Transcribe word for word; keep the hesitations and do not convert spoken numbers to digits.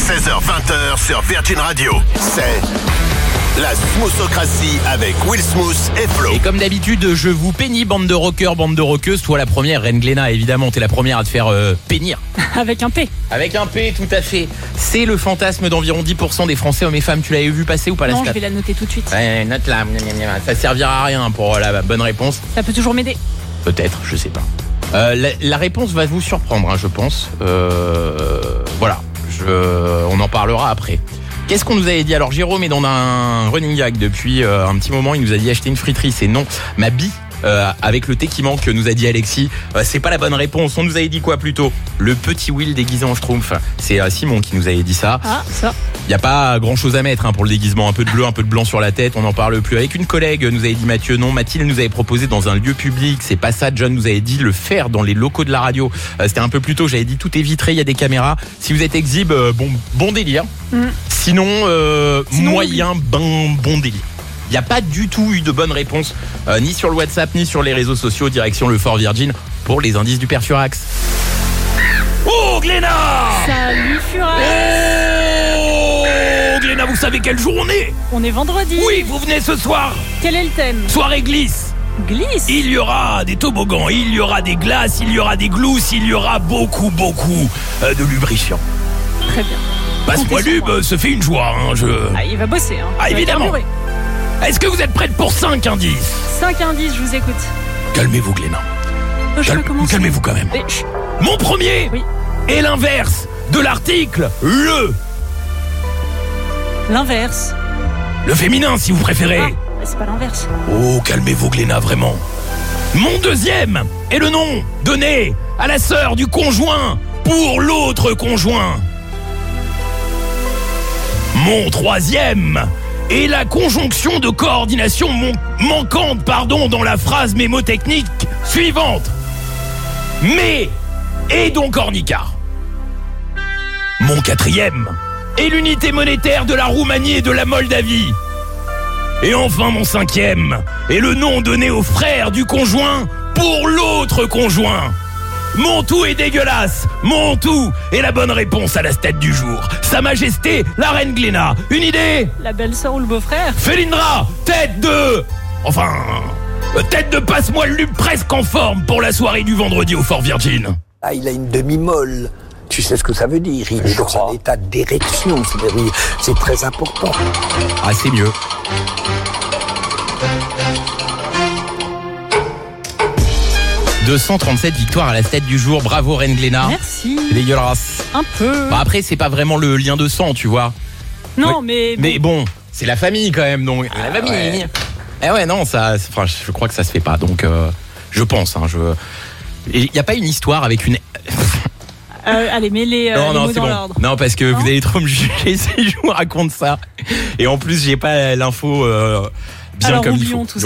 seize heures vingt sur Virgin Radio. C'est la Smoothocratie avec Will Smooth et Flo. Et comme d'habitude, je vous pénis, bande de rockers, bande de rockeuses. Toi la première, Reine Glénat, évidemment, t'es la première à te faire euh, pénir. Avec un P. Avec un P, tout à fait. C'est le fantasme d'environ dix pour cent des Français, hommes et femmes. Tu l'avais vu passer ou pas la Non, stat? je vais la noter tout de suite. Ouais, note là, ça servira à rien pour la bonne réponse. Ça peut toujours m'aider. Peut-être, je sais pas. Euh, la, la réponse va vous surprendre, hein, je pense. Euh, voilà, je, on en parlera après. Qu'est-ce qu'on nous avait dit? Alors Jérôme est dans un running gag depuis euh, un petit moment. Il nous a dit acheter une friterie, c'est non. Ma bille euh, avec le thé qui manque, nous a dit Alexis, euh, c'est pas la bonne réponse. On nous avait dit quoi plutôt? Le petit Will déguisé en Schtroumpf. C'est euh, Simon qui nous avait dit ça. Ah, ça. Il n'y a pas grand chose à mettre hein, pour le déguisement. Un peu de bleu, un peu de blanc sur la tête, on n'en parle plus. Avec une collègue, nous avait dit Mathieu, non. Mathilde nous avait proposé dans un lieu public, c'est pas ça. John nous avait dit le faire dans les locaux de la radio. Euh, c'était un peu plus tôt, j'avais dit tout est vitré, il y a des caméras. Si vous êtes exhibe, euh, bon, bon délire. Mm. Sinon, euh, Sinon, moyen, oui. ben, bon délire. Il n'y a pas du tout eu de bonne réponse, euh, ni sur le WhatsApp, ni sur les réseaux sociaux, direction le Fort Virgin, pour les indices du Père Furax. Oh, Glénat! Salut, Furax! Oh, Glénat, vous savez quel jour on est? On est vendredi. Oui, vous venez ce soir. Quel est le thème? Soirée glisse. Glisse? Il y aura des toboggans, il y aura des glaces, il y aura des glousses, il y aura beaucoup, beaucoup euh, de lubrifiant. Très bien. Passe-moi lube, se fait une joie. Hein, je... Ah, il va bosser. Hein. Ah, évidemment. Est-ce que vous êtes prête pour cinq indices? cinq indices, je vous écoute. Calmez-vous, Glénat. Oh, je Cal- peux commencer. Calmez-vous quand même. Mais... Mon premier oui. est l'inverse de l'article le. L'inverse. Le féminin, si vous préférez. Ah, c'est pas l'inverse. Oh, calmez-vous, Glénat, vraiment. Mon deuxième est le nom donné à la sœur du conjoint pour l'autre conjoint. Mon troisième est la conjonction de coordination mon- manquante pardon, dans la phrase mémotechnique suivante. Mais et donc ornicard. Mon quatrième est l'unité monétaire de la Roumanie et de la Moldavie. Et enfin mon cinquième est le nom donné au frère du conjoint pour l'autre conjoint. Mon tout est dégueulasse. Mon tout est la bonne réponse à la stat du jour. Sa Majesté, la Reine Glénat. Une idée? La belle-sœur ou le beau-frère? Félindra, tête de... Enfin... Tête de passe-moi le lube presque en forme pour la soirée du vendredi au Fort Virgin. Ah, il a une demi-molle. Tu sais ce que ça veut dire? Il est dans un état d'érection. C'est-à-dire, c'est très important. Ah, c'est mieux. deux cent trente-sept victoires à la stat du jour. Bravo Reine Glénat. Merci. C'est dégueulasse. Un peu. Bah après, c'est pas vraiment le lien de sang, tu vois. Non, ouais. mais... Mais bon, c'est la famille quand même, donc. Ah, la famille. ouais. Eh ouais, non, ça... Enfin, je crois que ça se fait pas, donc... Euh, je pense, hein, je... Il n'y a pas une histoire avec une... Euh, allez, mets les, euh, non, les non, mots c'est dans bon. l'ordre. Non, parce que non vous allez trop me juger si je vous raconte ça. Et en plus, j'ai pas l'info euh, bien Alors, comme il oublions faut. tout ça.